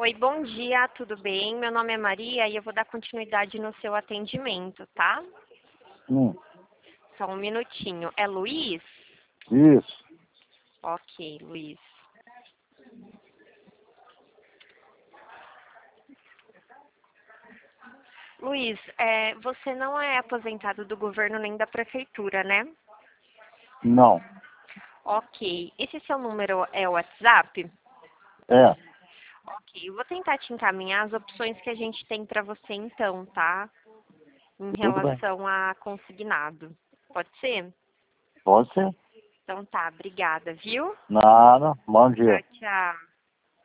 Oi, bom dia, tudo bem? Meu nome é Maria e eu vou dar continuidade no seu atendimento, tá? Hum, Só um minutinho. É Luiz? isso. Ok, Luiz. Luiz, você não é aposentado do governo nem da prefeitura, né? Não. Ok. Esse seu número é o WhatsApp? É. Ok. Eu vou tentar te encaminhar as opções que a gente tem para você então, tá? Em Tudo bem. relação a consignado. Pode ser? Pode ser. Então tá, obrigada, viu? Nada. Bom dia. Tchau, tchau.